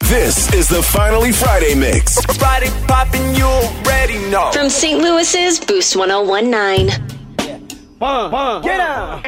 This is the Finally Friday mix. Friday poppin', you already know. From St. Louis's Boost 1019. Get out.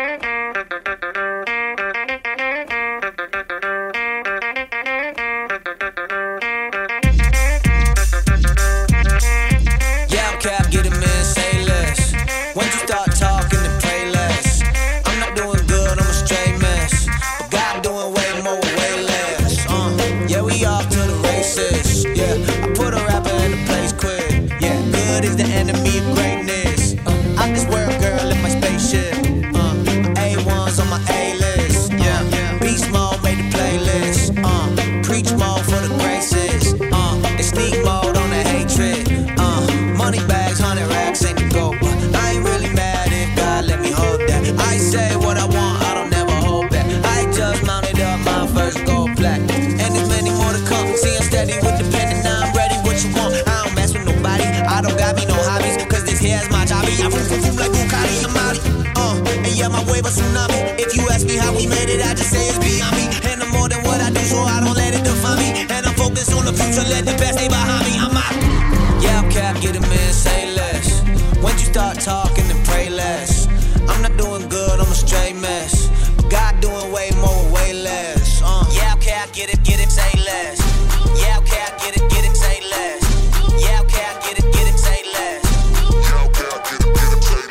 If you ask me how we made it, I just say it's beyond me. And I'm more than what I do, so I don't let it define me. And I'm focused on the future, let the past stay behind me. I'm out. Yeah, I'm cap, get him in, say less. Once you start talking, then pray less. I'm not doing good, I'm a straight mess. But God doing way more, way less. Yeah, I'm cap, get it, say less. Yeah, I'm cap, get it, say less. Yeah, I'm cap, get it, say less. Yeah, I'm cap, get it, say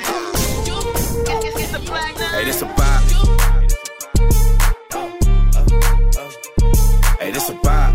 less. Hey, this a vibe. Hey, this a vibe.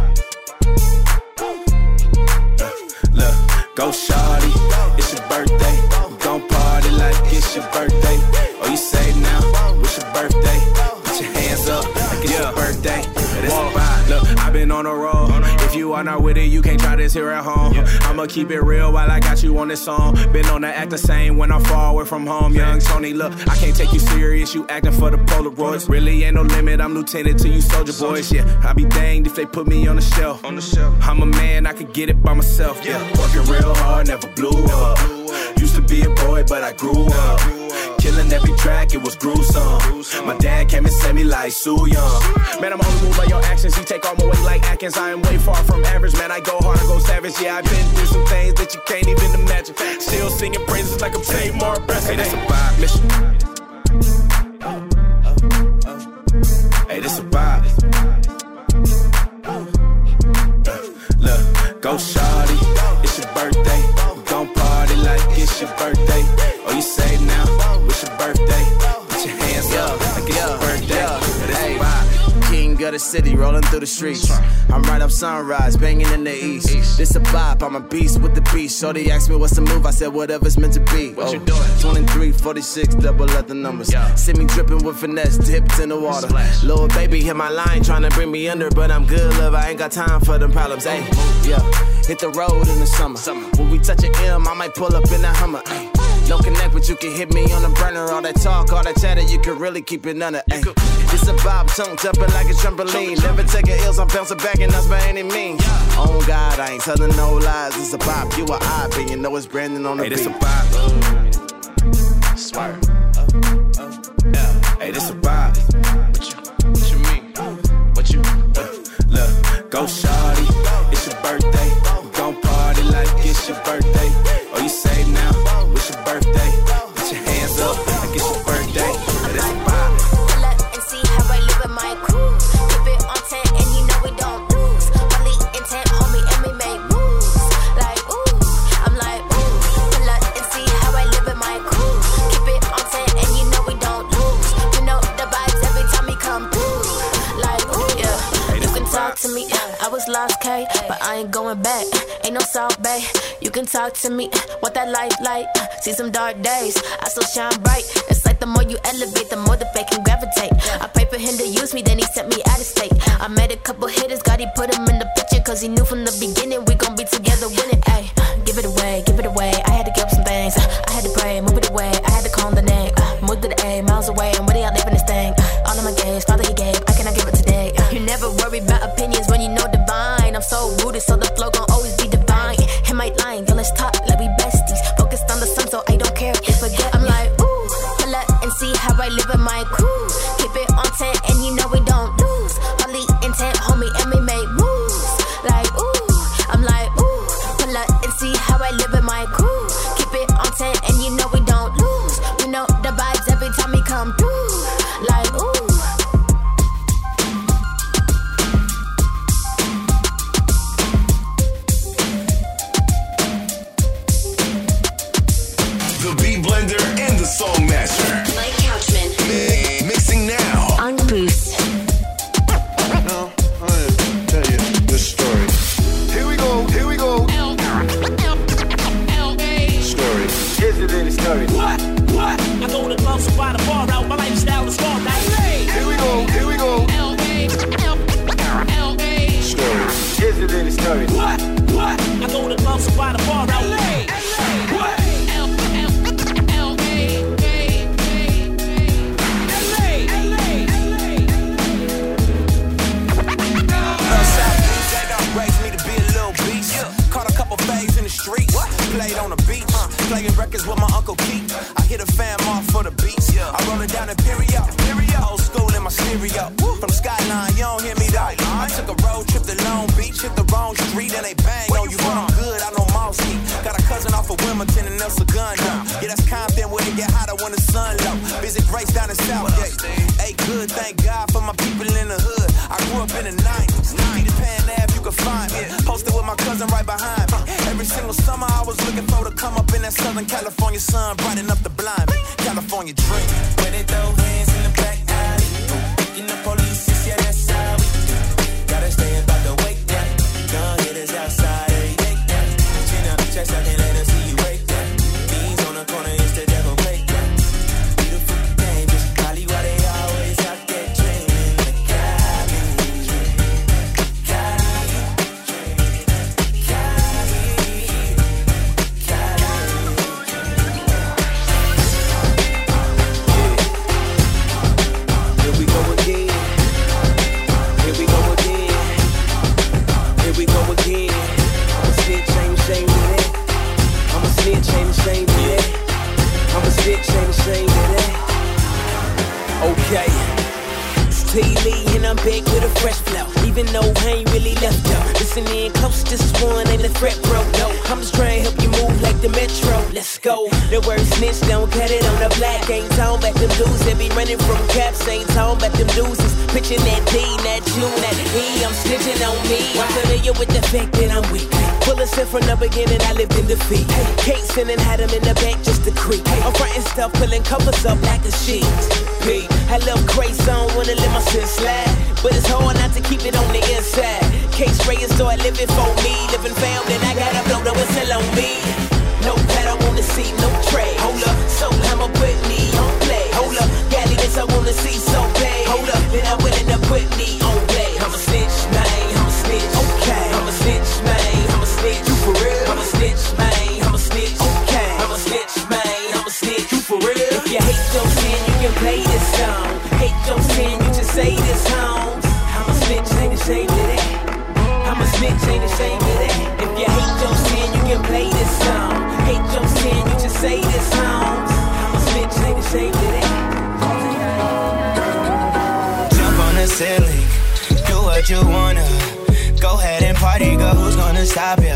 Look, go shawty, it's your birthday. We gon' party like it's your birthday. Oh, you say now, it's your birthday. Put your hands up like it's your birthday. Hey, this a vibe. Look, I've been on a roll. If you are not with it, you can't try this here at home. I'ma keep it real while I got you on this song. Been on the act the same when I'm far away from home. Young Tony, look, I can't take you serious. You acting for the Polaroids. Really ain't no limit, I'm lieutenant to you soldier boys. Yeah, I be danged if they put me on the shelf. I'm a man, I could get it by myself. Yeah, working real hard, never blew up. Used to be a boy, but I grew up. Killing every track, it was gruesome. My dad came and sent me like Soo Young. Man, I'm only moved by your actions. You take all my weight like Atkins. I am way far from average, man. I go hard, I go savage. Yeah, I've been through some things that you can't even imagine. Still singing praises like I'm Tamar Breast. Hey, this a vibe mission. Hey, this a vibe. Look, go shawty, it's your birthday. We gon' party like it's your birthday. Oh, you say now, it's your birthday. Put your hands up like it's your birthday. This a vibe. King of the city, rolling through the streets. I'm right up sunrise, banging in the east. This a bop, I'm a beast with the beast. Shorty asked me what's the move, I said whatever's meant to be. What you doing? 23, 46, double up the numbers. See me dripping with finesse, dipped in the water. Little baby hit my line, trying to bring me under, but I'm good, love, I ain't got time for them problems. Hey, yeah, hit the road in the summer. When we touch an M, I might pull up in that Hummer. Ay. No connect, but you can hit me on the burner. All that talk, all that chatter, you can really keep it under. Ay. It's a bob, tongue jumping like a trampoline. Never taking ills, I'm bouncing back and that's by any means. Oh God, I ain't telling no lies. It's a pop, you a eye, but you know it's Brandon on the beat. Hey, this a pop. Swerve. Hey, this a pop. What you mean? What you? Look, go shawty, it's your birthday. We gon' party like it's your birthday. Oh, you say now, it's your birthday. Put your hands up like it's your birthday. Hey, this a pop. Pull up and see how I live with my crew. Keep it on 10 and you know we don't lose. Only intent, homie, and we make moves. Like, ooh, I'm like, ooh. Pull up and see how I live with my crew. Keep it on 10 and you know we don't lose. You know the vibes every time we come through. Like, ooh, yeah. You can talk to me. I was lost, K, but I ain't going back. Ain't no South Bay. You can talk to me. What that life like? See some dark days. I still shine bright. It's like the more you elevate, the more the fake can gravitate. I pray for him to use me, then he sent me out of state. I made a couple hitters, God, he put him in the picture. Cause he knew from the beginning we gon' be together winning. Ayy, give it away, give it away. I had to give up some things. I had to pray, move it away. I had to call him the name. Move to the A, miles away. I'm really out living this thing. All of my gaze, Father he gave. I cannot give it today. You never worry about opinions when you know divine. I'm so rooted, so the flow gon' always be divine. Him ain't lying, yo, let's talk like we besties. Focused on the sun, so I don't care if you forget. I'm like, ooh, pull up and see how I live with my crew. Keep it on 10 and you know we don't lose. Only intent, homie, and we make already. What? I go to clubs by the bar out. LA. What? Streets, played on the beach, playing records with my Uncle Keith. I hit a fam off for the beats. I roll it down Imperial, old school in my stereo. From Skyline, you don't hear me though. I took a road trip to Long Beach, hit the wrong street and they bang on you. But I'm good, I know Mousy. Got a cousin off of Wilmington and El Segundo. Yeah, that's Compton where it get hotter when the sun low. Visit Grace down in Southgate. Hey, good, thank God for my people in the hood. I grew up in the 90s. Peter Pan Ave, you can find me. Posted with my cousin right behind me. Every single summer I was looking for to come up in that Southern California sun, brighten up the blind, California dream. When it throw hands in the back alley, in the police, yeah, that's how we do. Gotta stay about the wake down. Gun hitters outside every day down. Chin up, chest out, and let us see you break down. Beans on the corner, it's the devil playground. Beautiful game, just Cali, why they always out there dreaming. The Cali dream. Okay, it's T. Lee and I'm back with a fresh flow. Even though I ain't really left up. Listen in close, this is one, ain't a threat, bro. No, I'm just trying to help you move like the Metro. Let's go. The word snitch, don't cut it on the black. Ain't talking about them dudes that be running from caps. Ain't talking about them dudes that's pitching that D, that Q, that E. I'm snitching on me. I'm familiar with the fact that I'm weak. Full of shit from the beginning, I lived in defeat. Casing and had him in the back just to creep. I'm frontin' stuff, pulling covers up like a sheet. P, I love crazy, so I don't wanna let my sin slide. But it's hard not to keep it on the inside. Case Ray start living for me. Living found and I gotta blow the whistle on me. No pet, I wanna see no trade. Hold up, so I'ma put me on play. Hold up, galley this I wanna see so bad. Hold up, then I'm willing to put me on play. I'm a snitch, man, I'm a snitch. Okay, I'm a snitch, man, I'm a snitch. You for real? I'm a snitch, man, I'm a snitch. Okay, I'm a snitch, man, I'm a snitch. You for real? If you hate your sin, you can play this song. Hate your sin, you just say this song. I'm a snitch, ain't ashamed of that. I'm a snitch, ain't ashamed of that. If you hate your sin, you can play this song. Hate your sin, you just say this song. I'm a snitch, ain't ashamed of that. Jump on the ceiling, do what you wanna. Go ahead and party, girl, who's gonna stop ya?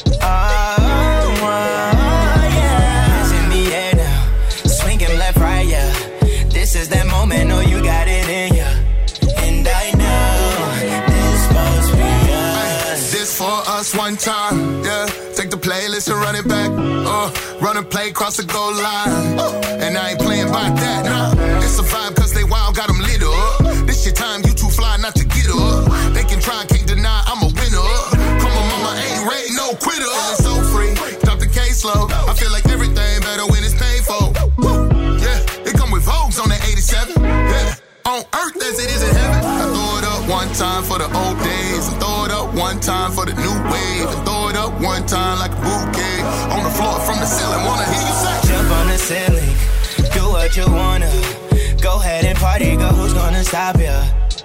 Yeah. Hands in the air now, swinging left, right, yeah. This is that moment, oh, you got it in ya. And I know this must be us. This for us one time, yeah. Take the playlist and run it back. Run and play, cross the goal line. And I ain't playing by that, nah. It's a vibe cause they wild, got them lit up. This your time, you too fly not to get up. They can try, can't deny, I'm a winner. Come on, mama, ain't ready, no quitter. And it's so free, drop the case low. I feel like everything better when it's paid for. Yeah, it come with Vogues on the 87. Yeah, on earth as it is in heaven. I throw it up one time for the old days. I throw it up one time for the new wave. And throw it up one time like a bouquet. On the floor from the ceiling, wanna hear you say. Jump on the ceiling, do what you wanna. Go ahead and party, girl, who's gonna stop ya?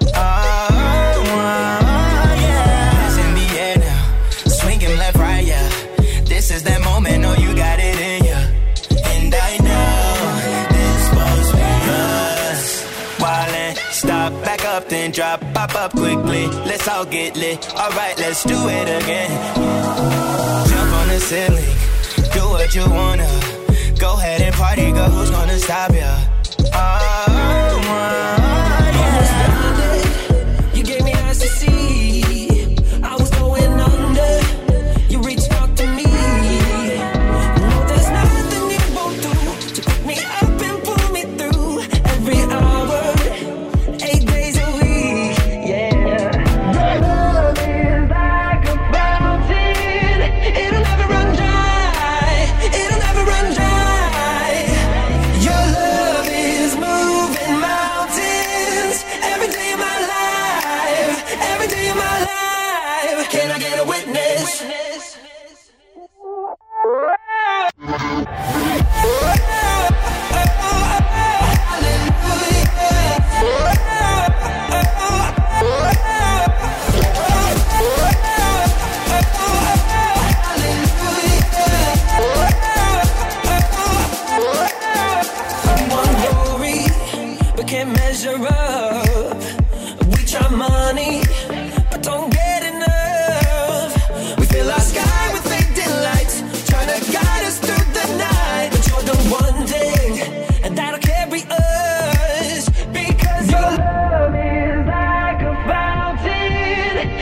Yeah. Hands in the air now, swinging left, right, yeah. This is that moment, oh, you got it in ya. And I know this must be us. Wildin', stop, back up, then drop, pop up quickly. Let's all get lit. Alright, let's do it again. Jump on the ceiling, do what you wanna. Go ahead and party, girl, who's gonna stop ya? You gave me eyes to see. I was going under. You reached out to me. No, there's nothing you won't do to pick me up and pull me through. Every hour, 8 days a week. Yeah. Your love is like a fountain. It'll never run dry. It'll never run dry. Your love is moving mountains.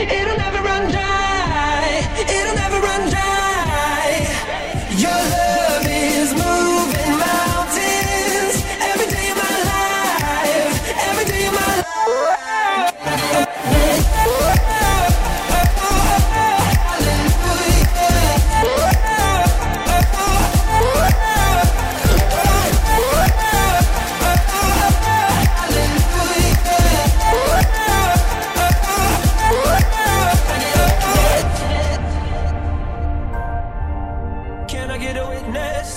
it'll never run dry. It'll never run dry. Your love is moving mountains every day of my life. Every day of my life. Can I get a witness?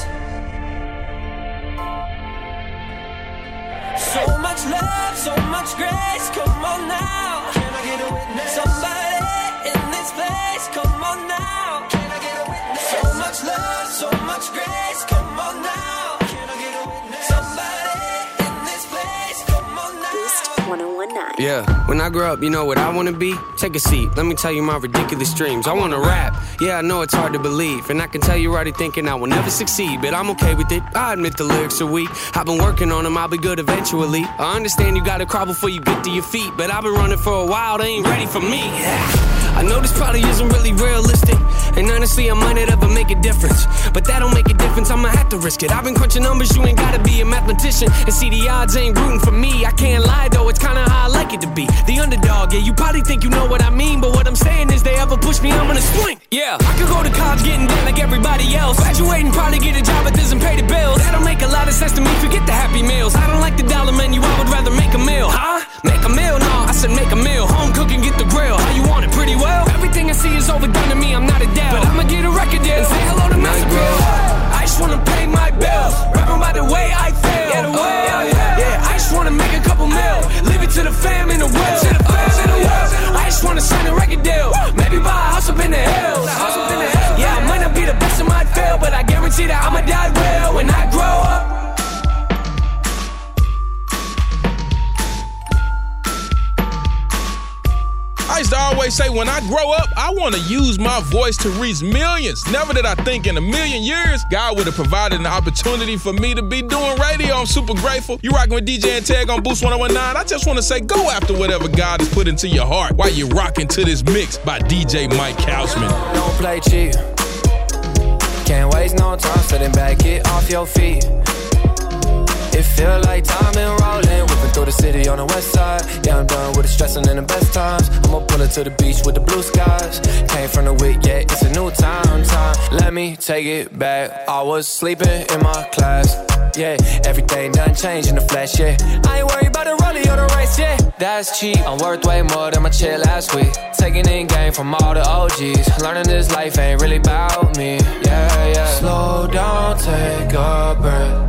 So much love, so much grace, come on now. Can I get a witness? Somebody in this place, come on now. Can I get a witness? So much love, so much grace, come on now. Can I get a witness? Somebody in this place, come on now. Boost 1019. Yeah, when I grow up, you know what I wanna be? Take a seat, let me tell you my ridiculous dreams. I wanna rap, yeah, I know it's hard to believe. And I can tell you're already thinking I will never succeed, but I'm okay with it, I admit the lyrics are weak. I've been working on them, I'll be good eventually. I understand you gotta crawl before you get to your feet, but I've been running for a while, they ain't ready for me. I know this probably isn't really realistic, and honestly I might not ever make a difference, but that don't make a difference, I'ma have to risk it. I've been crunching numbers, you ain't gotta be a mathematician, and see the odds ain't rooting for me. I can't lie though, it's kinda how I like it to be, the underdog. Yeah, you probably think you know what I mean, but what I'm saying is they ever push me, I'm gonna swing. Yeah, I could go to college getting down like everybody else, graduating, probably get a job that doesn't pay the bills. That don't make a lot of sense to me, forget the happy meals. I don't like the dollar menu, I would rather make a meal. Huh? Make a meal? No, I said make a meal. Home cooking, get the grill. How you want it? Pretty well. Everything I see is overdone to me, I'm not a Adele, but I'ma get a record deal and say hello to Master Bill. I just wanna pay my bills, rapping by the way I feel. Yeah, I just wanna make a couple mil, leave it to the fam in the world. I just wanna sign a record deal, maybe buy a house up in the hills. Yeah, I might not be the best in my field, but I guarantee that I'ma die real when I grow up. I used to always say when I grow up, I want to use my voice to reach millions. Never did I think in a million years, God would have provided an opportunity for me to be doing radio. I'm super grateful. You rocking with DJ and Tag on Boost 1019. I just want to say go after whatever God has put into your heart while you're rocking to this mix by DJ Mike Couchman. Don't play cheap. Can't waste no time sitting back, get off your feet. It feel like time been rolling, whipping through the city on the west side. Yeah, I'm done with the stressing in the best times. I'ma pull it to the beach with the blue skies. Came from the wick, yeah, it's a new time. Let me take it back. I was sleeping in my class. Yeah, everything done changed in the flesh, yeah. I ain't worried about the rollie or the race, yeah. That's cheap, I'm worth way more than my chill last week. Taking in game from all the OGs. Learning this life ain't really about me, yeah. Slow down, take a breath.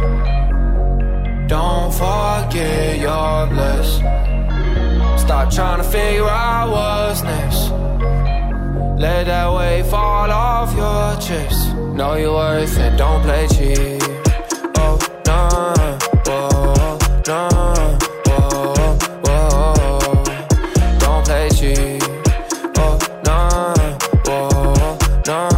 Don't forget you're blessed. Stop trying to figure out what's next. Let that weight fall off your chest. Know your worth and don't play cheap. Oh, no, oh, no, oh, oh. Don't play cheap. Oh, no, oh, no,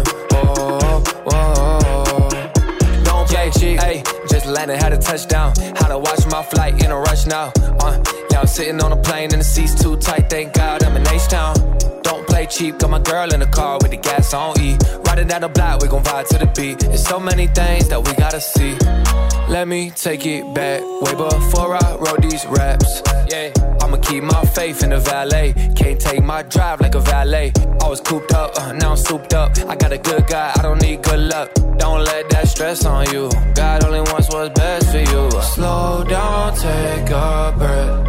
oh, oh. Don't play cheap. Hey, just landed, had a touchdown. How to watch my flight in a rush now. Yeah, I'm sitting on a plane and the seat's too tight. Thank God I'm in H-Town. Don't play cheap, got my girl in the car with the gas on E. Riding down the block, we gon' vibe to the beat. There's so many things that we gotta see. Let me take it back, way before I wrote these raps. Yeah, I'ma keep my faith in the valet. Can't take my drive like a valet. I was cooped up, now I'm souped up. I got a good guy, I don't need good luck. Don't let that stress on you. God only wants what's best for you. Slow down, take a breath.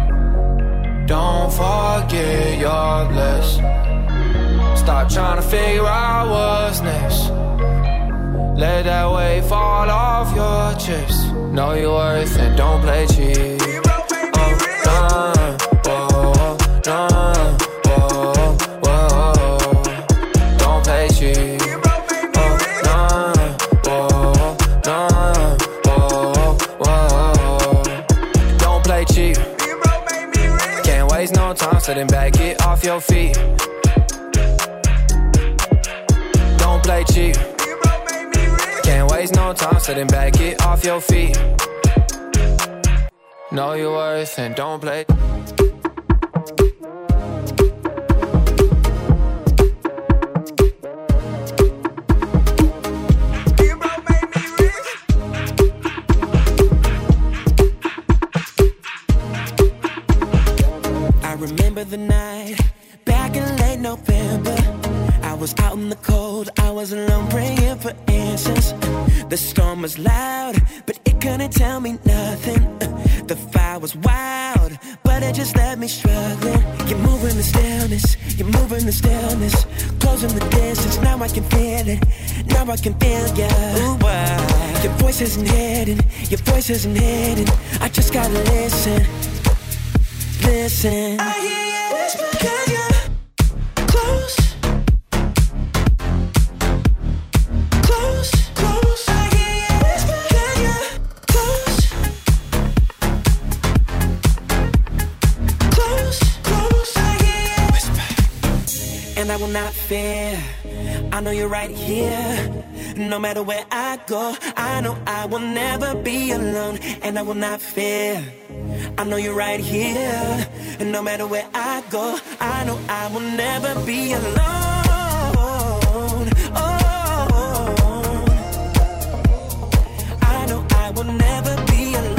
Don't forget you're blessed. Stop trying to figure out what's next. Let that weight fall off your chest. Know your worth and don't play cheap. Don't play cheap. Don't play cheap. Can't waste no time sitting back, get off your feet. Don't play cheap. Can't waste no time sitting back, get off your feet. Know your worth and don't play. was out in the cold, I was alone praying for answers. The storm was loud, but it couldn't tell me nothing. The fire was wild, but it just left me struggling. You're moving the stillness, you're moving the stillness, closing the distance, now I can feel it, now I can feel ya. Ooh, your voice isn't hidden, your voice isn't hidden, I just gotta listen, listen. I hear you whisper, can you close? And I will not fear, I know you're right here. No matter where I go, I know I will never be alone. And I will not fear, I know you're right here. And no matter where I go, I know I will never be alone. Oh, I know I will never be alone.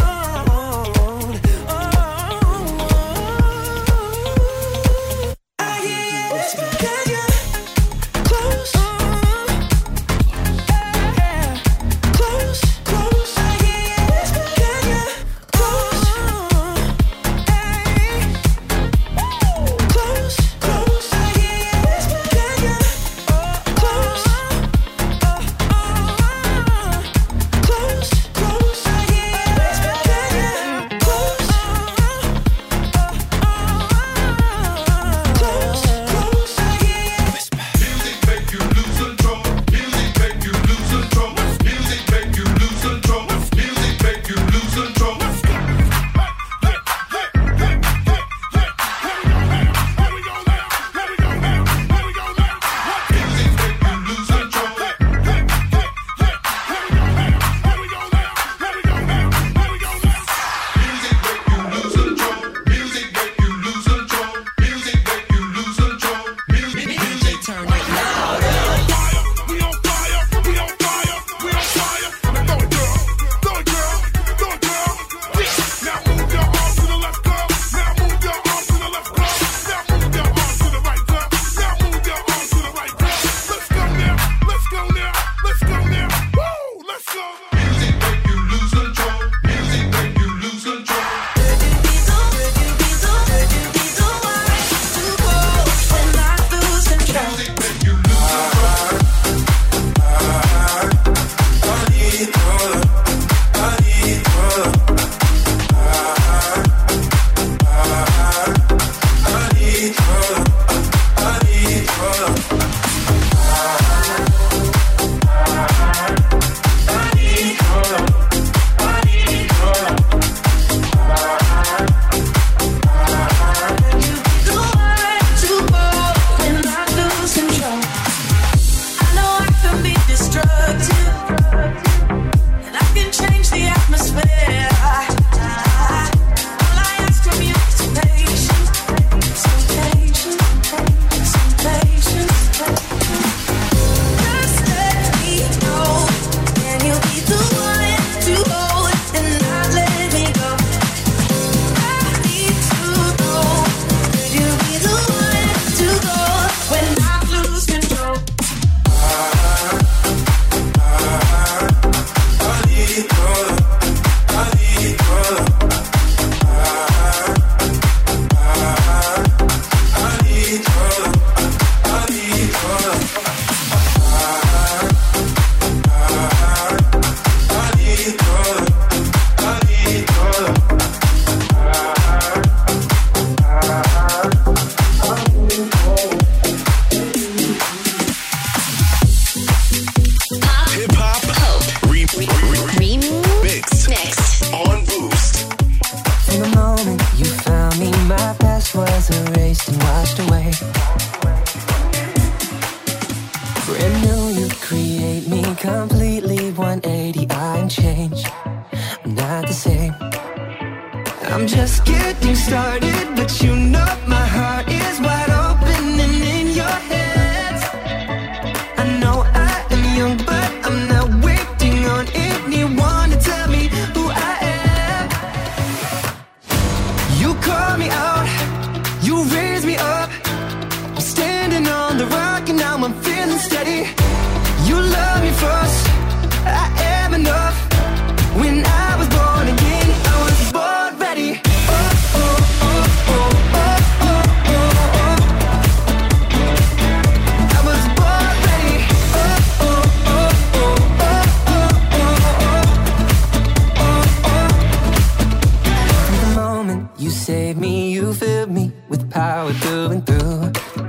completely 180, I ain't changed, I'm not the same. I'm just getting started, but you know my heart is wide open and in your hands. I know I am young, but I'm not waiting on anyone to tell me who I am. You call me out, you raise me up, I'm standing on the rock and now feeling steady. You love me first, I am enough. When I was born again, I was born ready. Oh, oh, oh, oh, oh, oh, oh, oh. I was born ready. Oh, oh, oh, oh, oh, oh, oh, oh, oh. From the moment you saved me, you filled me with power through and through.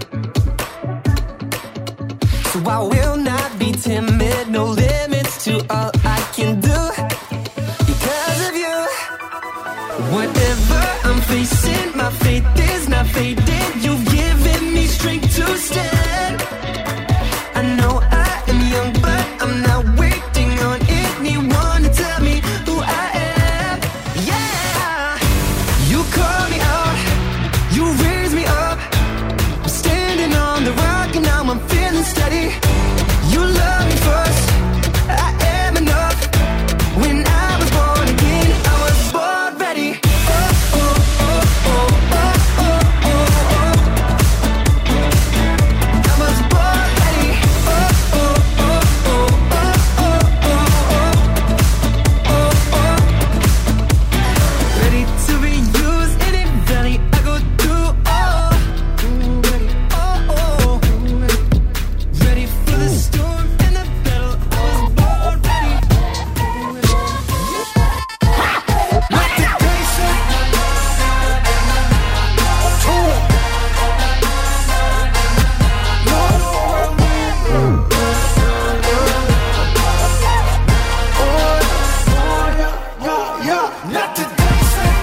So I will not be timid, no limits to all I can do. Because of you, whatever I'm facing, my faith is not fading. You've given me strength to stand. I know I am young, but I'm not waiting on anyone to tell me who I am. Yeah, you call me out, you raise me up. I'm standing on the rock and now I'm feeling steady. You love me first, I am enough. When I was born again, I was born ready. Oh, oh, oh, oh, oh, oh, oh, oh. I was born ready. Oh, oh, oh, oh, oh, oh, oh, oh, oh. Ready to be used any valley I go through. Oh, ready. Oh, oh. Ready for the storm and the battle. I was born ready. Let the day shine. Let the day shine.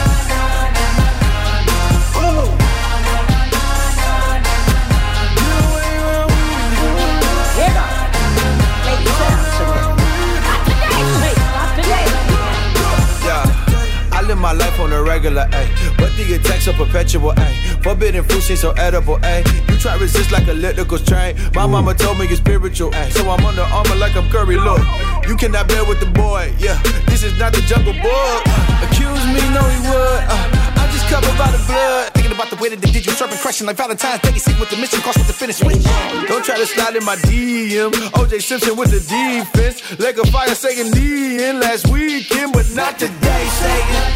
Yeah, I live my life on a regular, ayy. But the attacks are perpetual, ayy. Forbidden fruit seems so edible, ayy. You try resist like a electrical strain. My mama told me it's spiritual, ayy. So I'm under armor like I'm Curry, look. You cannot bear with the boy, yeah. This is not the jungle book. Accuse me, no he would. I'm just covered by the blood. Thinking about the way that they did you, serpent crushing like Valentine's Day. Sick with the mission, cross with the finish. Don't try to slide in my DM. OJ Simpson with the defense. Leg of fire saying knee in last weekend, but not today, Satan.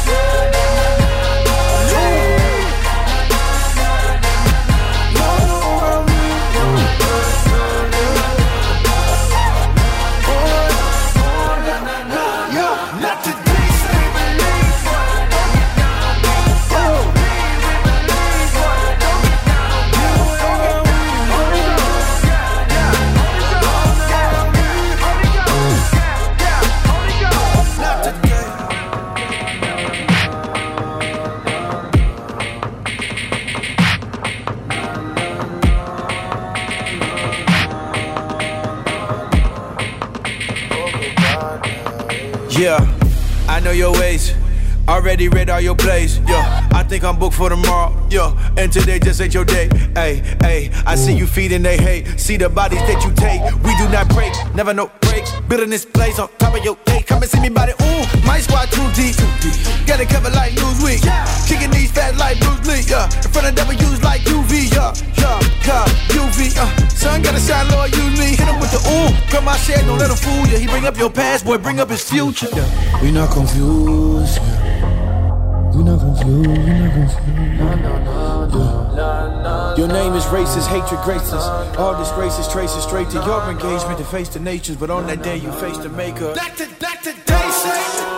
Not today, Satan. Yeah, I know your ways. Already read all your plays. Yeah, I think I'm booked for tomorrow. Yeah, and today just ain't your day. Ay, ay, I see you feeding they hate. See the bodies that you take. We do not break, never no breaks. Bitterness plays on top of your day. Come and see me body. Ooh, my squad too deep. Got it covered like Newsweek. Kicking these fat like Bruce Lee. Yeah, in front of W's like UV. Yeah, yeah, yeah, UV. Son gotta shine, Lord, use me. Hit him with the ooh. Grab my share, don't let him fool you. He bring up your past, boy, bring up his future. Yeah. We not confused. We not confused. We not confused. No. Your name is racist, hatred graces. All disgraces traces straight to your engagement to face the nations. But on that day you face the maker. Back to day, say.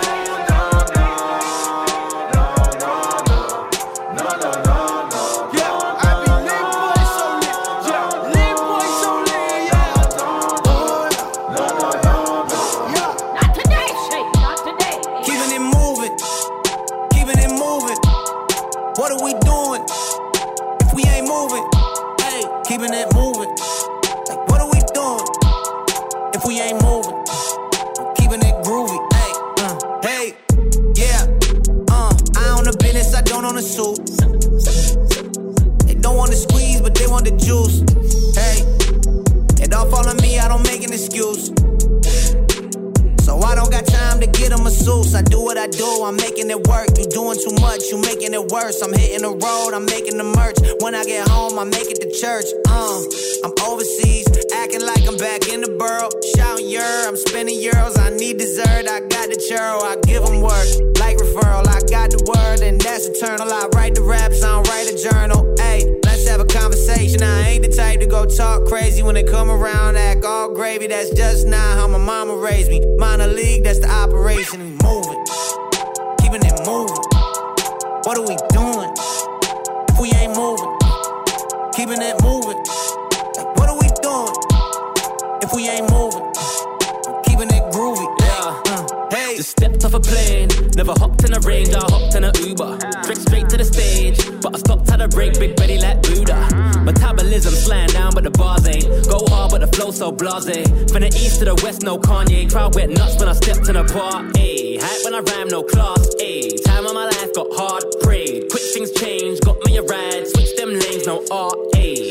I do what I do, I'm making it work. You doing doing too much, you making it worse. I'm hitting the road, I'm making the merch. When I get home, I make it to church. I'm overseas, acting like I'm back in the borough. Shouting I'm spending euros, I need dessert. I got the churro, I give them work. Like referral, I got the word, and that's eternal. I write the raps, I don't write a journal. Hey, let's have a conversation. I ain't the type to go talk crazy when they come around, act all gravy. That's just not how my mama raised me. Minor league, that's the operation. We moving, keeping it moving. What are we doing if we ain't moving? Keeping it moving. What are we doing if we ain't moving? Keeping it groovy. Hey. Just stepped off a plane, never hopped in a range, I hopped in a Uber. Straight to the stage, but I stopped at a break, big belly like Buddha. Metabolism slaying down, but the bars ain't. Go hard, but the flow so blasé. From the east to the west, no Kanye. Crowd went nuts when I stepped in a bar. Ayy, hype when I rhyme, no class. Ayy, time of my life got hard, prayed. Quick things change, got me a ride. Switch them lanes, no art. Ayy,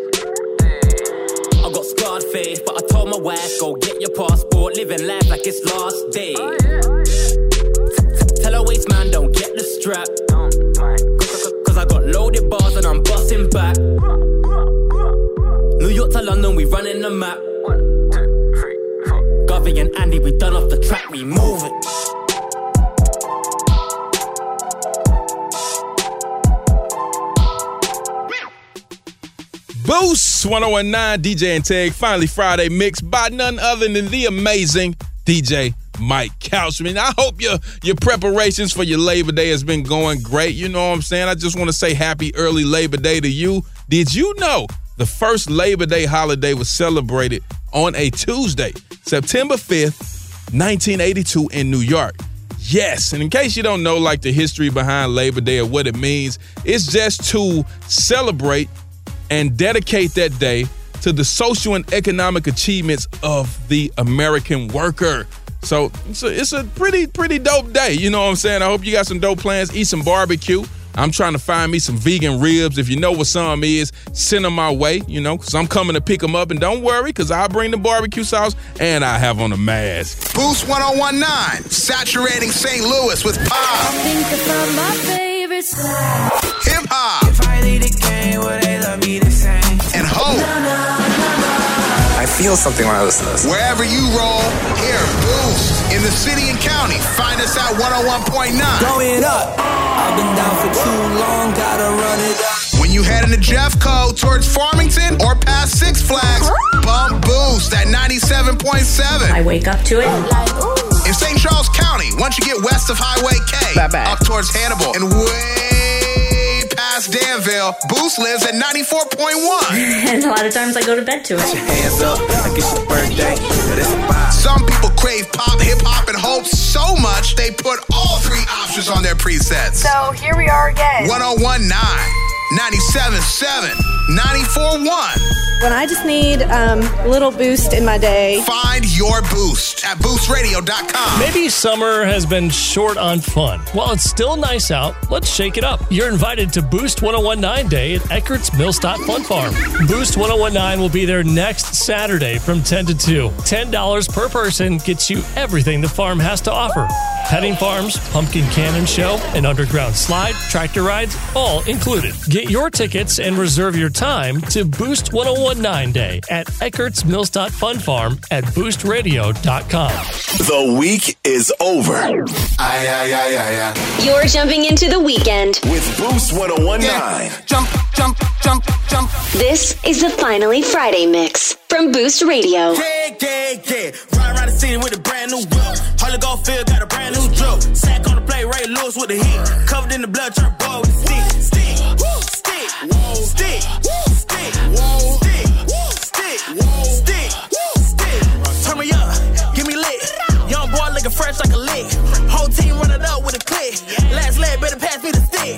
I got scarred face, but I told my wife, go get your passport, living life like it's last day. Tell her waist man, don't get the strap. Cause I got loaded bars and I'm busting back. New York to London, we running the map. 1, 2, 3, 4. Govy and Andy, we done off the track, we moving. Boost 1019 DJ and Tag, finally Friday mix by none other than the amazing DJ Mike Couchman. I hope your preparations for your Labor Day has been going great. You know what I'm saying? I just want to say happy early Labor Day to you. Did you know the first Labor Day holiday was celebrated on a Tuesday, September 5th, 1982 in New York? Yes, and in case you don't know like the history behind Labor Day or what it means, it's just to celebrate and dedicate that day to the social and economic achievements of the American worker. So it's a pretty dope day. You know what I'm saying? I hope you got some dope plans. Eat some barbecue. I'm trying to find me some vegan ribs. If you know what some is, send them my way, you know, because I'm coming to pick them up. And don't worry, because I'll bring the barbecue sauce and I have on a mask. Boost 1019, saturating St. Louis with pop. I think about my favorite song. Hip hop. If I lead the game, will they love me the same? And hope. I feel something when I listen to this. Wherever you roll, hear Boost. In the city and county, find us at 101.9. Going up. I've been down for too long, gotta run it up. When you head into Jeffco towards Farmington or past Six Flags, bump Boost at 97.7. I wake up to it. In St. Charles County, once you get west of Highway K, up towards Hannibal, and way past Danville, Boost lives at 94.1. And a lot of times I go to bed to it. Put your hands up like it's your birthday. It's a vibe. Some people crave pop, hip hop, and hope so much they put all three options on their presets. So here we are again. 101.9, 97.7, 94.1. When I just need a little boost in my day. Find your boost at boostradio.com. Maybe summer has been short on fun. While it's still nice out, let's shake it up. You're invited to Boost 1019 Day at Eckert's Millstock Fun Farm. Boost 1019 will be there next Saturday from 10 to 2. $10 per person gets you everything the farm has to offer. Petting farms, pumpkin cannon show, an underground slide, tractor rides, all included. Get your tickets and reserve your time to Boost 1019 Day at Eckert's Millstock Fun Farm at boostradio.com. The week is over. You're jumping into the weekend with Boost 1019. Yeah. Jump. This is the Finally Friday mix from Boost Radio. Yeah. Ride around the city with a brand new whip. Harley Goldfield got a brand new drip. Sack on the play, Ray Lewis with the heat. Covered in the blood, turn boy with the stick. Turn me up, give me lit. Young boy looking fresh like a lick. Whole team running up with a click. Last leg better pass me the stick.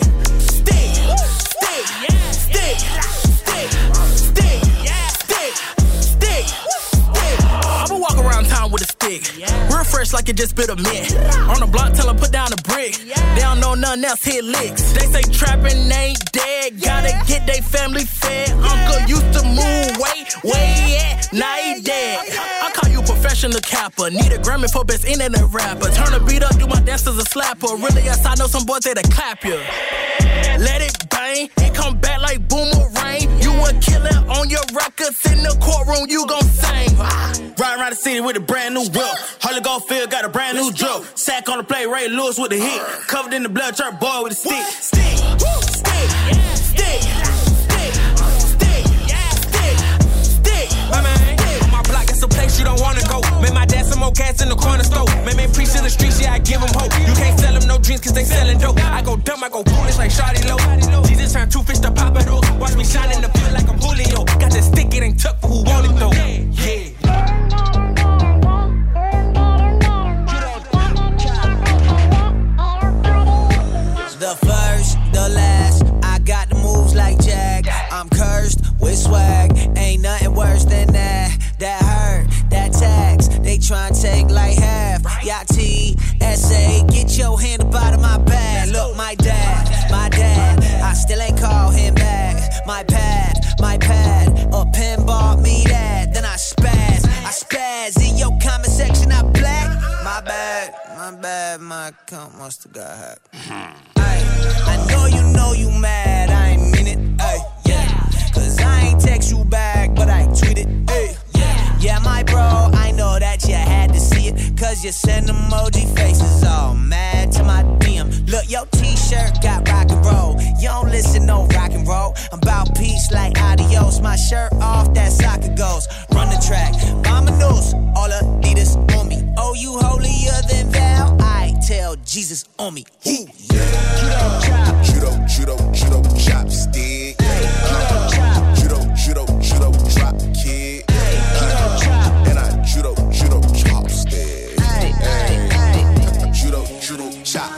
I'ma walk around town with a stick. Real fresh like it just bit a mint. On the block, tell them put down a brick. They don't know nothing else, hit licks. They say trapping ain't dead. Gotta get they family fed. Uncle used to move way, now he dead. I call you professional. motivational capper. Need a Grammy for best internet rapper. Turn the beat up, do my dance as a slapper. Really, yes, I know some boys that'll clap you. Let it bang, and come back like boomerang. You a killer on your records in the courtroom, you gon' sing. Riding around the city with a brand new whip. Holy Ghost Field got a brand new drip. Sack on the play, Ray Lewis with the hit. Covered in the blood, church boy with a stick. Stick, stick, stick, stick, stick, stick, stick. My man, on my block, that's a place you don't wanna go. Make my dad some more cats in the corner store. Man, preach in the streets, yeah, I give them hope. You can't sell them no dreams cause they selling dope. I go dumb, I go foolish like Shawty Low. Jesus turned two fish to Papa though. Watch me shine in the field like I'm Julio. Got the stick, it ain't tough for who want it though. Yeah. The first, the last, I got the moves like Jack. I'm cursed with swag, ain't nothing worse than that. That hurt, that tax, they try and take like half. Y'all TSA, get your hand up out of my bag. Look, my dad, I still ain't call him back. My pad, a pen bought me that. Then I spaz in your comment section, I black. My bad, my account must have got hacked. I know you mad, I ain't mean it, ay, yeah. Cause I ain't text you back, but I tweeted, ay, yeah, my bro, I know that you had to see it. Cause you send emoji faces all mad to my DM. Look, your t-shirt got rock and roll. You don't listen no rock and roll. I'm about peace like adios. My shirt off, that soccer goes. Run the track, mama knows, all Adidas on me. Oh, you holier than thou? I tell Jesus on me. Ooh, yeah. Judo, chopstick. Judo, drop kick. And I judo, chopstick. Judo, chop.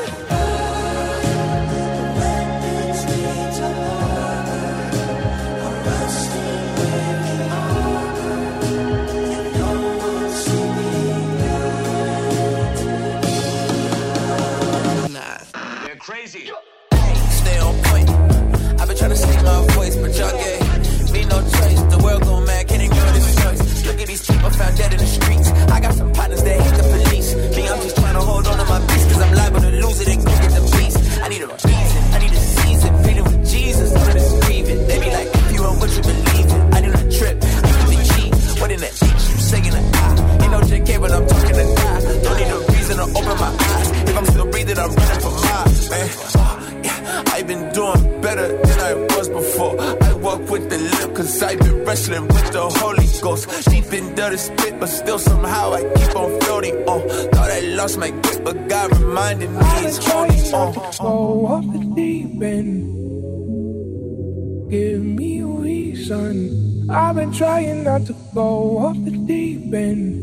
Crazy. Stay on point. I've been trying to sneak my voice, but y'all gave me no choice. The world gon' mad, can't ignore this choice. Look at these people found dead in the streets. I got some partners that hate the police. Me, I'm just trying to hold on to my peace, cause I'm liable to lose it and go get the peace. I need a reason, I need a season. Feeling with Jesus, I'm just grieving. They be like, if you want what you believe in. I do not trip, I do the G. What in the H, you saying the I. Ain't no JK, but I'm talking to God. Don't need a reason to open my eyes. If I'm still breathing, I'm running for mine. I've been doing better than I was before. I walk with the lip cause I've been wrestling with the Holy Ghost. Deep into the spit, but still somehow I keep on floating on. Thought I lost my grip, but God reminded me it's holding on. Go off the deep end. Give me a reason. I've been trying not to go off the deep end.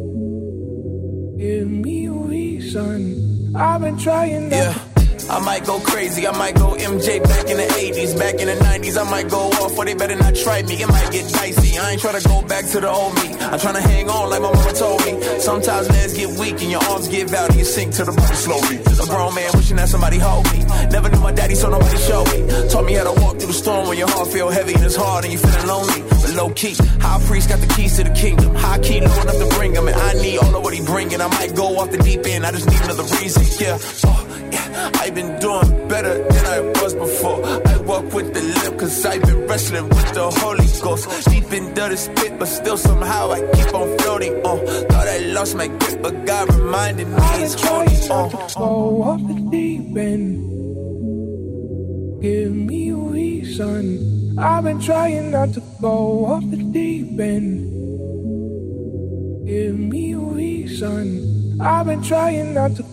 Give me a reason. I've been trying not to. I might go crazy, I might go MJ back in the 80s, back in the 90s, I might go off, or they better not try me, it might get dicey. I ain't tryna go back to the old me, I'm tryna hang on like my mama told me. Sometimes legs get weak and your arms give out and you sink to the bottom slowly. A grown man wishing that somebody hold me. Never knew my daddy, so nobody showed me. Taught me how to walk through the storm when your heart feel heavy and it's hard and you feeling lonely. But low key, high priest got the keys to the kingdom. High key, low enough to bring him, and I need all of what he bringing. I might go off the deep end, I just need another reason. Yeah, I've been doing better than I was before. I walk with the limp cause I've been wrestling with the Holy Ghost. Deep into the spit, but still somehow I keep on floating on. Thought I lost my grip, but God reminded me it's holding on. Go off the deep end. Give me a reason. I've been trying not to go off the deep end. Give me a reason. I've been trying not to.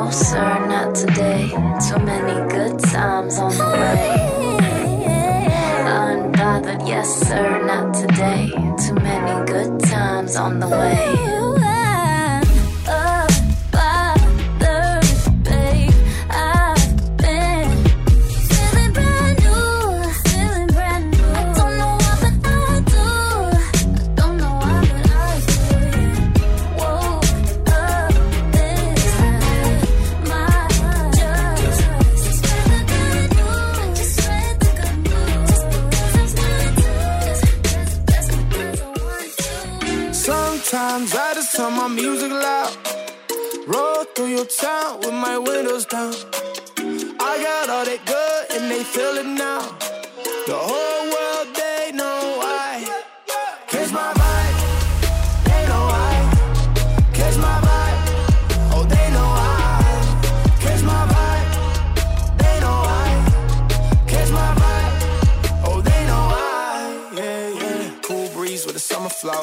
No, sir, not today. Too many good times on the way. Unbothered, yes, sir, not today. Too many good times on the way. Sometimes I just turn my music loud. Roll through your town with my windows down. I got all that good and they feel it now. The whole world, they know I catch my vibe. They know I catch my vibe. Oh, they know I catch my vibe. They know I catch my vibe. Oh, they know I, yeah, yeah. Cool breeze with a summer flow.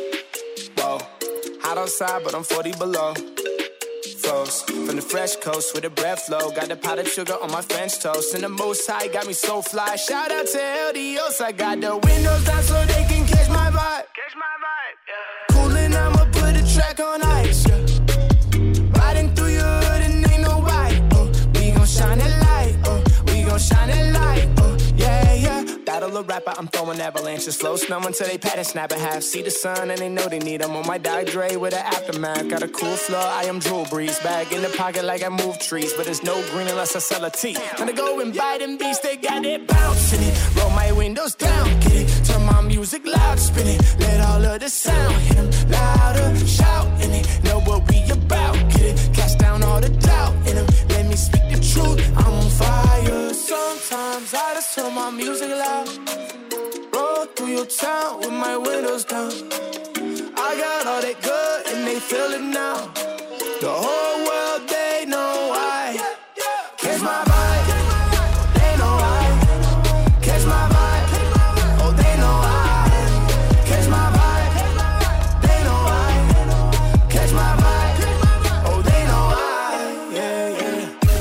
Hot outside, but I'm 40 below. Flows from the fresh coast with a breath flow. Got the powdered sugar on my French toast. And the most high got me so fly. Shout out to LDOs. I got the windows down so they can catch my vibe. Catch my vibe, yeah. Coolin', I'ma put a track on ice, yeah. Riding through your hood and ain't no white. Oh, we gon' shine a light. Oh, we gon' shine a light. Oh, yeah, yeah. Battle a rapper, I'm throwing avalanches. Slow snow until they pat and snap in half. See the sun and they know they need them. On my Dr. Dre with an aftermath. Got a cool flow, I am Drew Brees. Bag in the pocket like I move trees. But there's no green unless I sell a tea. Gonna go and buy them beats, they got it bounce in it. Roll my windows down, get it. Turn my music loud, spin it. Let all of the sound hit them louder. Shout in it, know what we about. Get it, cast down all the doubt in them. Let me speak the truth, I'm on fire. Sometimes I just turn my music loud. Roll through your town with my windows down. I got all that good and they feel it now. The whole world, they know I catch my vibe. They know I catch my vibe. Oh, they know I catch my vibe. They know I catch my vibe. Oh, they know I, yeah, yeah.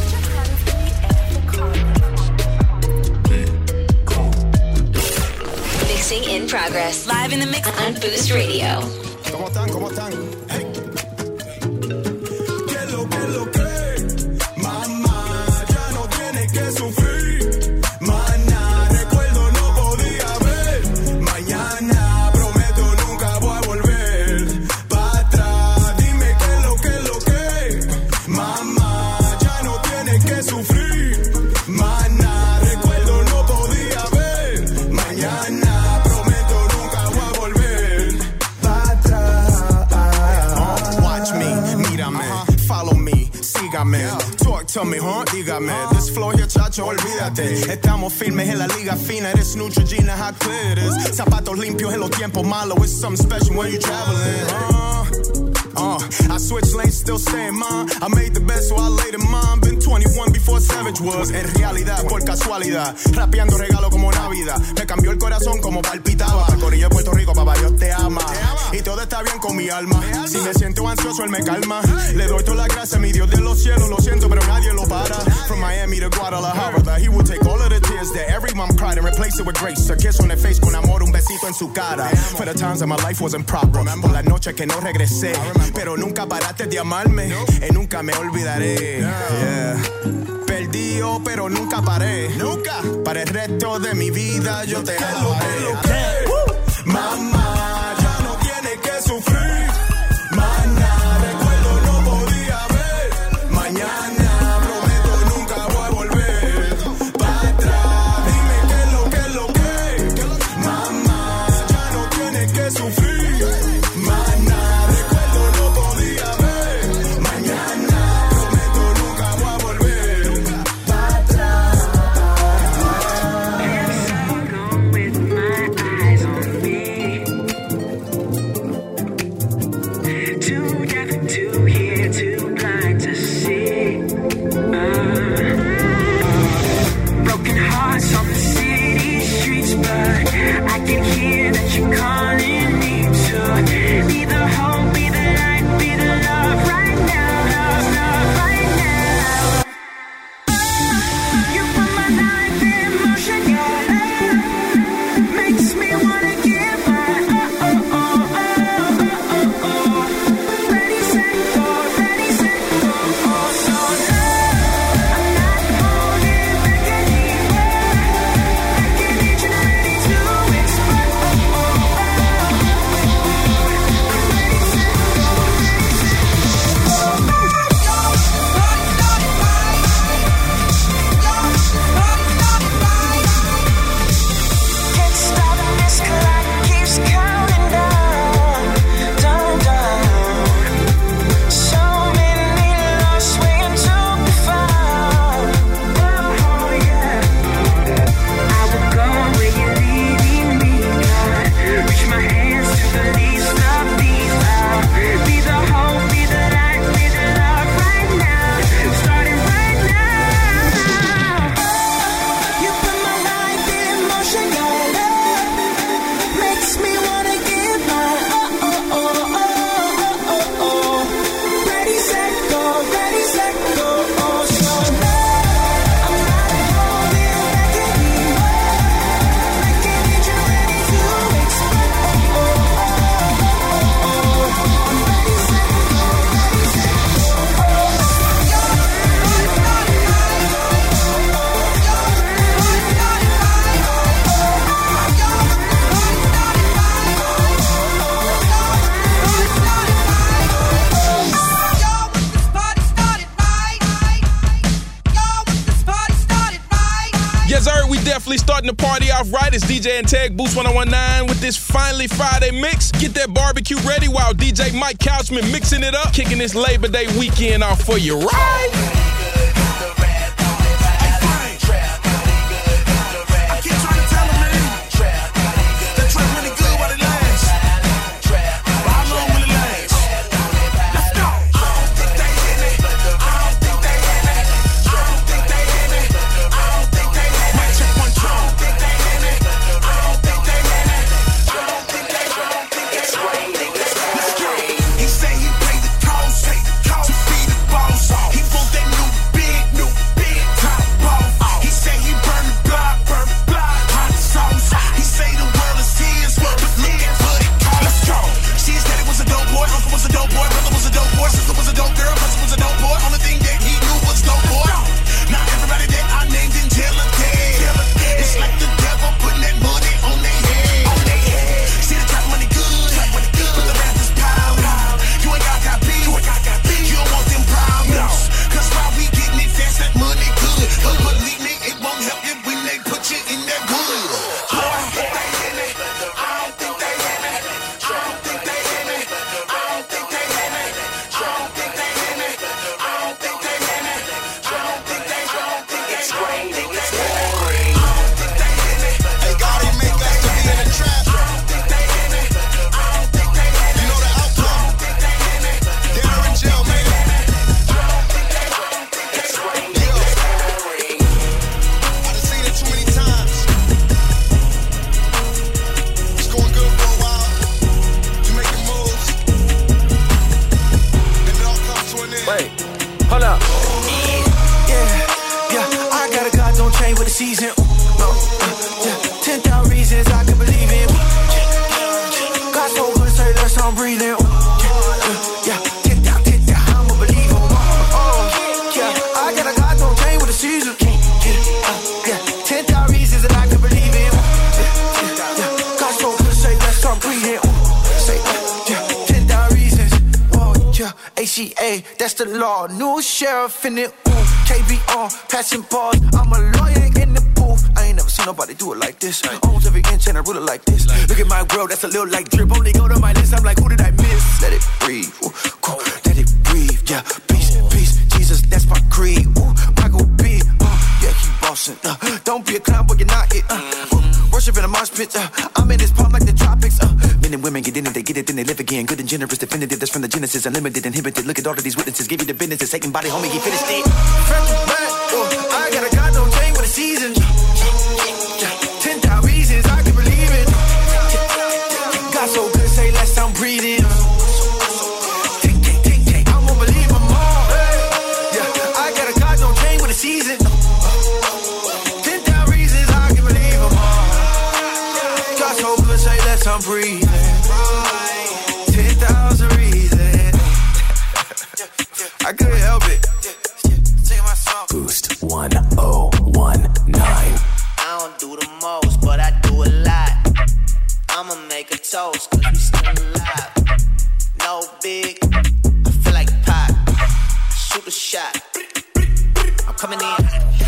Mixing in progress. Live in the mix on Boost Radio. ¿Cómo están? ¿Cómo están? Hey. ¿Qué lo que? Mamá, ya no tiene que sufrir. Mañana, recuerdo no podía ver. Mañana, prometo nunca voy a volver. Pa' atrás, dime qué lo que. Mamá, ya no tiene que sufrir. Mañana, recuerdo no podía ver. Mañana, prometo nunca voy a volver. Pa' atrás. Watch me, mírame, follow me, sígame. Talk to me, dígame. This flow here, chacho, olvídate. Estamos firmes en la liga fina. Eres Neutrogena, hot glitters. Zapatos limpios en los tiempos malos. It's something special when you traveling. I switch lanes, still staying mine. I made the best, so I laid in mine. Been 21 before Savage was. En realidad, por casualidad. Rapeando regalo como Navidad. Me cambió el corazón como palpitaba. El corillo de Puerto Rico, papá, Dios te ama. Y todo está bien con mi alma. Si me siento ansioso, él me calma. Le doy toda la gracia a mi Dios de los cielos. Lo siento, pero nadie lo para. From Miami to Guadalajara, that he will take all of the tears that every mom cried and replace it with grace. A kiss on the face con amor, un besito en su cara. For the times that my life wasn't proper. Por las noches que no regresé. Pero nunca paraste de amarme. Y nunca me olvidaré. Yeah. Perdido, pero nunca paré. Nunca. Para el resto de mi vida yo te amo. Mamá, ya no tiene que sufrir. Mañana, recuerdo no podía ver. Mañana, prometo nunca voy a volver. Pa' atrás, dime qué es lo que. Mamá, ya no tiene que sufrir. Mañana, recuerdo no podía ver. Mañana, prometo nunca voy a volver. Pa' atrás. With my eyes on me. starting the party off right. It's DJ and Tag Boost 1019 with this Finally Friday mix. Get that barbecue ready while DJ Mike Couchman mixing it up, kicking this Labor Day weekend off for you, right? That's the law, new sheriff in it, KBR, passing bars, I'm a lawyer in the booth. I ain't never seen nobody do it like this. Owns every inch and I rule it like this. Look at my world, that's a little like drip. Only go to my list, I'm like, who did I miss? Let it breathe, cool. Let it breathe, yeah. Peace, peace, Jesus, that's my creed. Michael B, yeah, he bossing. Don't be a clown, but you're not it. Worship in a mosh pit, I'm in this palm like the tropics. Men and women get in it, they get it, then they live again. Good and generous, definitive, that's from the Genesis. Unlimited, inhibited, look at all of these witnesses. Give you the business, taking body, homie, he finished it. Front to back, I got a God, don't change with the season. 10,000 reasons I can believe it. God so good, say less, I'm breathing. I'm gonna believe them all. Yeah, I got a God, don't change with the season. 10,000 reasons I can believe them all. God so good, say less, I'm breathing. 10,000 reasons. I couldn't help it. Boost 1019. I don't do the most, but I do a lot. I'ma make a toast, cause we still alive. No big, I feel like Pac. Shoot a shot. I'm coming in.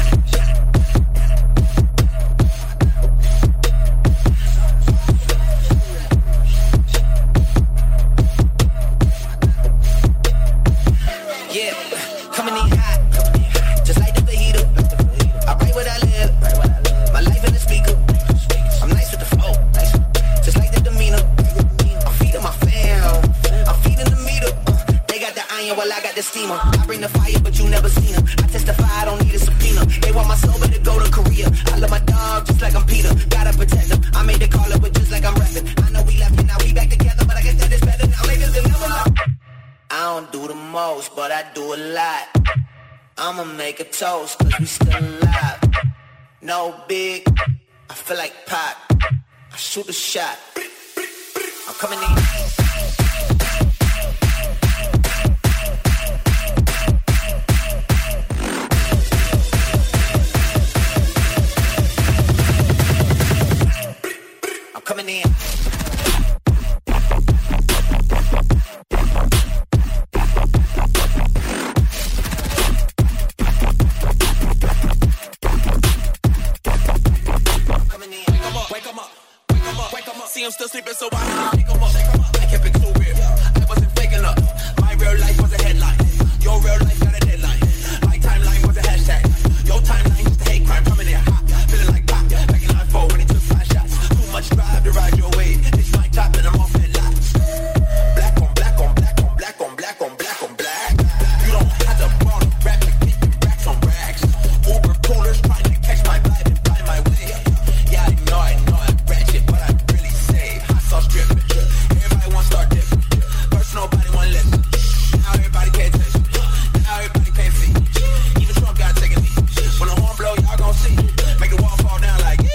Yeah, coming in hot, just like the fajita. I write what I live, my life in the speaker. I'm nice with the flow, just like the demeanor. I'm feeding my fam, I'm feeding the meter. They got the iron while I got the steamer. I bring the fire, but you never seen them. I testify, I don't need a subpoena. They want my soul, but to go to Korea. I love my dog, just like I'm Peter. Gotta protect them. I made the call up, but just like I'm rapping. I know we left and now we back together, but I guess that is better now. Niggas will never lie. I don't do the most, but I do a lot. I'ma make a toast, cause we still alive. No big, I feel like Pac. I shoot a shot. I'm coming in. Coming in. sleeping, so I had to shake 'em up. I kept it too real. I wasn't faking up. My real life was a headline. Your real life got a deadline. My timeline was a hashtag. Your timeline used to hate crime coming in hot. Feeling like pop. Back in line 4 when he took 5 shots. Too much drive to ride your wave. It's my top and I'm off headlights. Black on black on black on black on black on black on black. You don't have to ball rap to get them racks on racks. Uber pullers trying to catch my vibe and find my way. Yeah, I know I'm ratchet, but I'm really safe. Hot sauce dripping. Everybody wants to start dipping. First nobody want to listen. Now everybody pay attention. Now everybody pay see. Even Trump got taking me. When the horn blow, y'all gon' see. Make the wall fall down like.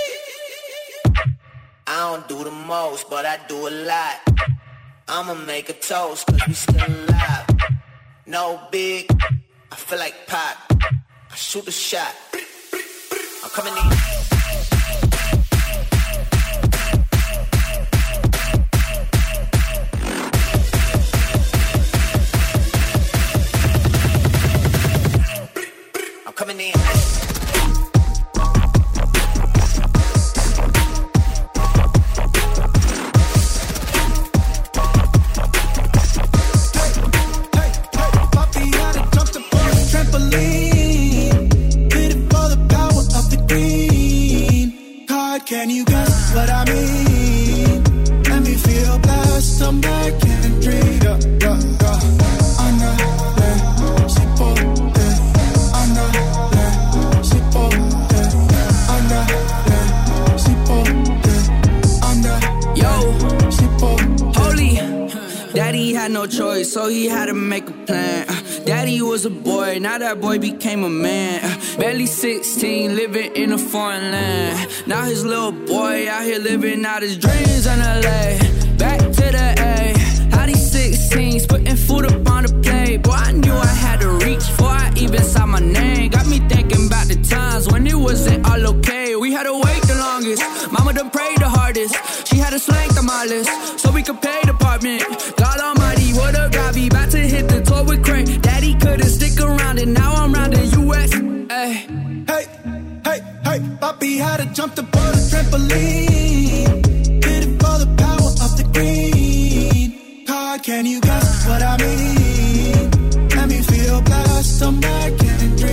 I don't do the most, but I do a lot. I'ma make a toast, cause we still alive. No big, I feel like Pac. I shoot a shot. I'm coming in. I'm coming in. Can you guess what I mean? Let me feel blessed, I'm back in dream. Daddy had no choice, so he had to make a plan. Daddy was a boy, now that boy became a man. Barely 16, living in a foreign land. Now his little boy out here living out his dreams in LA. Back to the A, how he 16, putting food up on the plate. Boy, I knew I had to reach before I even saw my name. Got me thinking about the times when it wasn't all okay. We had to wait the longest, mama done prayed the hardest. She had to slang on my list, so we could pay the apartment. God almighty, what a God, be about to hit the tour with Craig. Daddy couldn't stick around and now I'm round the US. Hey, hey, hey, hey, Papi had to jump the board, a trampoline. Did it for the power of the green card, can you guess what I mean? Let me feel blessed, I'm back in dream.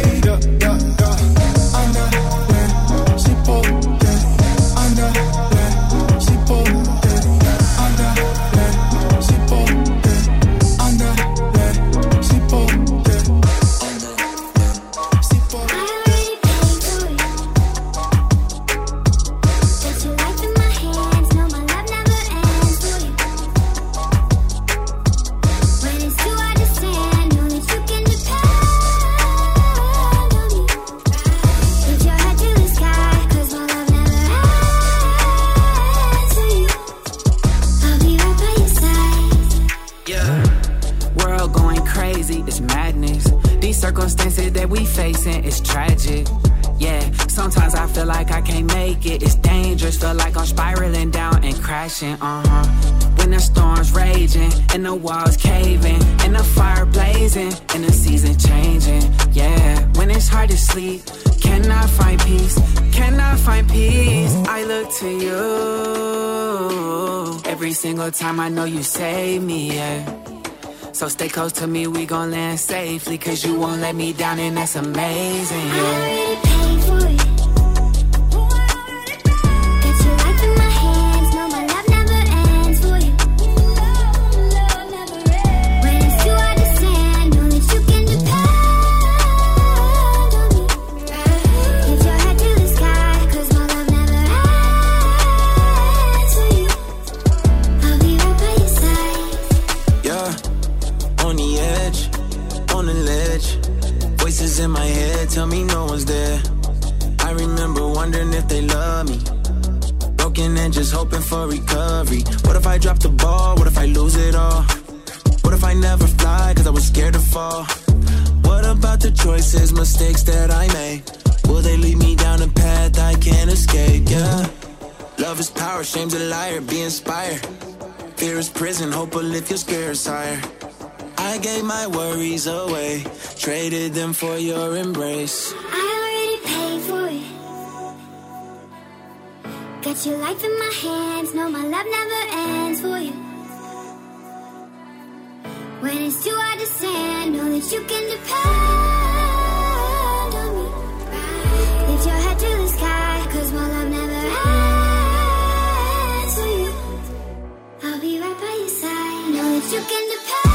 Circumstances that we facing is tragic. Yeah, sometimes I feel like I can't make it. It's dangerous, feel like I'm spiraling down and crashing. When the storm's raging and the walls caving and the fire blazing and the season changing. Yeah, when it's hard to sleep, cannot find peace, cannot find peace. I look to you every single time. I know you save me. Yeah. So stay close to me, we gon' land safely. Cause you won't let me down and that's amazing. I already paid for it. Got your life in my hands, no, my love never ends for you. When it's too hard to stand, know that you can depend on me. Lift your head to the sky, cause my love never ends for you. I'll be right by your side. Yeah. On the edge, on the ledge. Voices in my head tell me no one's there. I remember wondering if they love me. Broken and just hoping for recovery. What if I drop the ball? What if I lose it all? What if I never fly cause I was scared to fall? What about the choices, mistakes that I made? Will they lead me down a path I can't escape? Yeah. Love is power, shame's a liar, be inspired. Fear is prison, hope will lift your spirits higher. I gave my worries away, traded them for your embrace. I already paid for it. Got Got your life in my hands, no, my love never ends for you. When it's too hard to stand, know that you can depend on me. Lift your head to the sky, 'cause my love never ends for you. I'll be right by your side, know that you can depend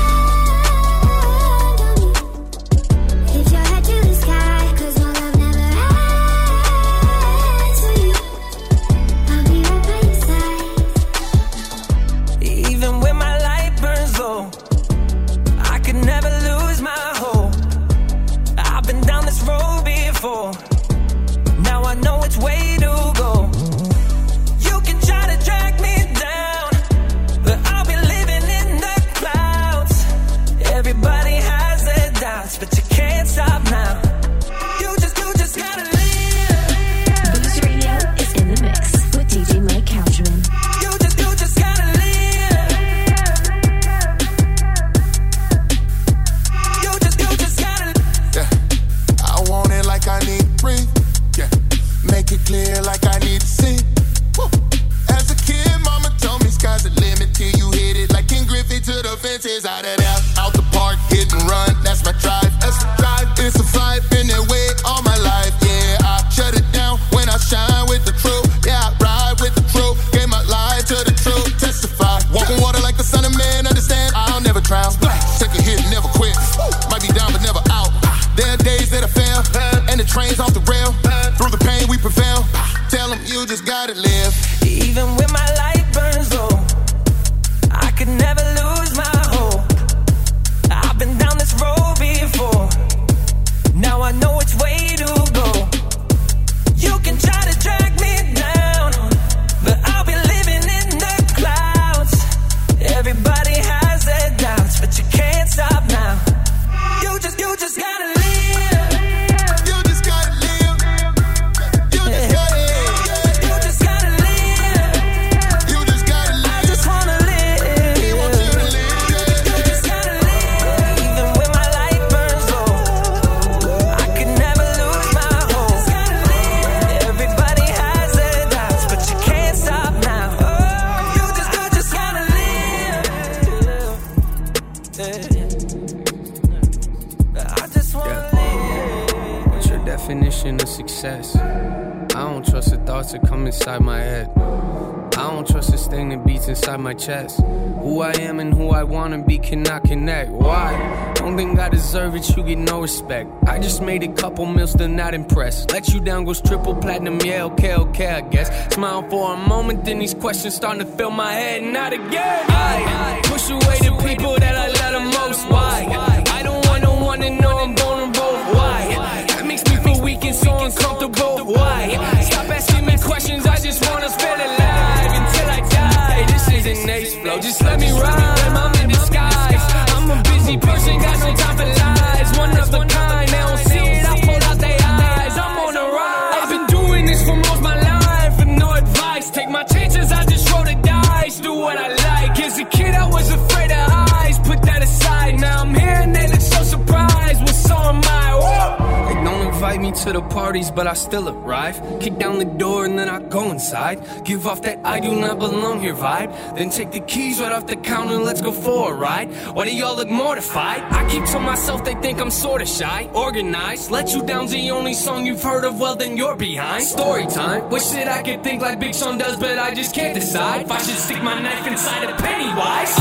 on me. Lift your head to the sky, 'cause my love never ends for you. I'll be right by your side. Even when my light burns low, I could never lose my hope. I've been down this road before. Now I know which way to go. You can try to drag me down, but I'll be living in the clouds. Everybody has their doubts, but you can't stop now. You just gotta live. Boost Radio is in the mix with DJ Mike Couchman. You just gotta live. You just gotta. Yeah, I want it like I need to breathe. Yeah, make it clear like I need to see. Woo. As a kid, mama told me sky's the limit till you hit it. Like King Griffey to the fences, out of there, out the park, hit and run. That's my drive. That's the drive. It's a fight, been that way all my life. Yeah, I shut it down when I shine with the truth. Yeah, I ride with the truth. Gave my life to the truth. Testify. Walk on water like the son of man. Understand? I'll never drown. Take a hit, never quit. Might be down, but never out. There are days that I fail, and the train's off the rail. Through the pain we prevail. Tell them you just gotta live. Even when my light burns low, I could never lose my hope. I've been down this road before. Now I know which way to go. You can try to drag me down, but I'll be living in the clouds. Everybody has their doubts, but you can't stop now. You just gotta live. You just gotta live. You just gotta live. You just gotta live. You just gotta live. I just wanna live. He wants you to live. You just gotta live. Even when my light burns low, I could never lose my hope. Everybody has their doubts, but you can't stop now. You just gotta live. I just wanna live. What's your definition of success? I don't trust the thoughts that come inside my head. I don't trust this thing that beats inside my chest. Who I am and who I wanna be cannot connect. Why? Don't think I deserve it, you get no respect. I just made a couple mils, still not impressed. Let you down goes triple platinum, yeah, okay, I guess. Smile for a moment, then these questions starting to fill my head, not again. I push away the people that I love the most. Why? I don't want no one to know I'm vulnerable. Why? That makes me feel weak and so uncomfortable. Why? Stop asking me questions, I just wanna feel alive until I die. This isn't Ace Flow, just let me rhyme, I'm in disguise. I'm a busy person, got no time for lies. One of a kind, they don't see it, I pull out their eyes. I'm on the rise. I've been doing this for most my life with no advice. Take my chances, I just roll the dice. Do what I like. As a kid, I was afraid of eyes. Put that aside, now I'm here and they look so surprised. Well, so am I. Whoa. They don't invite me to the parties, but I still arrive. Kick down the door and then I go inside. Give off that I do not belong here vibe. Then take the keys right off the counter and let's go for a ride. Why do y'all look mortified? I keep to myself, they think I'm sorta shy. Organized, let you down's the only song you've heard of, well then you're behind. Story time, wish that I could think like Big Sean does, but I just can't decide if I should stick my knife inside a Pennywise.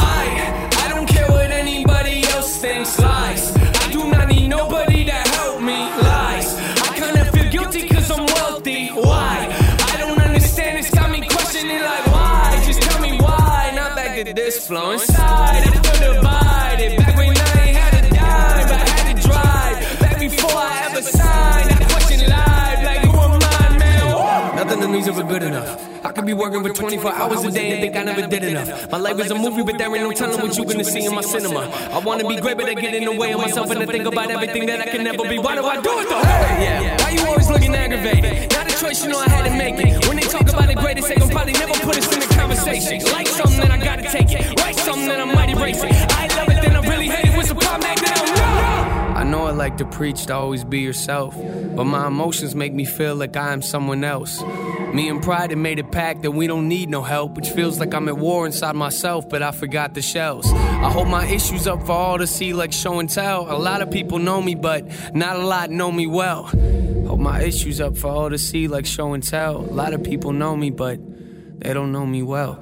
I don't care what anybody else thinks, lies. I do not need nobody to help me, lies. I kinda feel guilty cause I'm wealthy, why? I don't understand, it's got me questioning like why? Just tell me why, not back to this flow inside. I feel divided, back when I ain't had a dime, but I had to drive. Back before I ever signed, I question live, like who am I, man? Nothing to me's ever good enough. I could be working for 24 hours a day and think I never did enough. My life is a movie, but there ain't no telling what you gonna see in my cinema. I wanna be great, but I get in the way of myself and I think about everything that I can never be. Why do I do it though? Hey, why you always looking aggravated? Not a choice, you know I had to make it. When they talk about the greatest, they gon' probably never put us in the conversation. Like something, then I gotta take it. Write something, then I might erase it. I love it, then I really hate it. What's the problem? That I don't know. I know a like to preach to always be yourself, but my emotions make me feel like I am someone else. Me and Pride have made a pact that we don't need no help, which feels like I'm at war inside myself, but I forgot the shells. I hold my issues up for all to see like show and tell. A lot of people know me, but not a lot know me well. Hold my issues up for all to see like show and tell. A lot of people know me, but they don't know me well.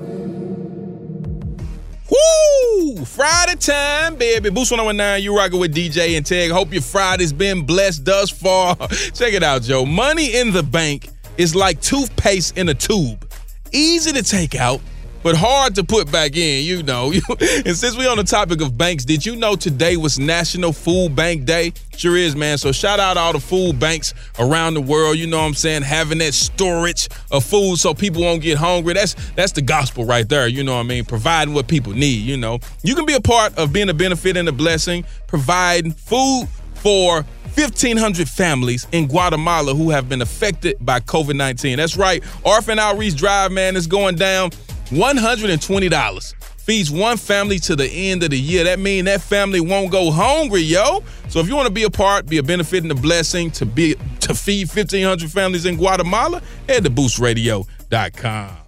Woo! Friday time, baby. Boost 101.9, you rocking with DJ and Teg. Hope your Friday's been blessed thus far. Check it out, Joe. Money in the bank is like toothpaste in a tube. Easy to take out, but hard to put back in, you know. And since we on the topic of banks, did you know today was National Food Bank Day? Sure is, man. So shout out all the food banks around the world, you know what I'm saying, having that storage of food so people won't get hungry. That's the gospel right there, you know what I mean, providing what people need, you know. You can be a part of being a benefit and a blessing, providing food for 1,500 families in Guatemala who have been affected by COVID-19. That's right. Orphan Outreach Drive, man, is going down. $120 feeds one family to the end of the year. That means that family won't go hungry, yo. So if you want to be a part, be a benefit and a blessing to feed 1,500 families in Guatemala, head to boostradio.com.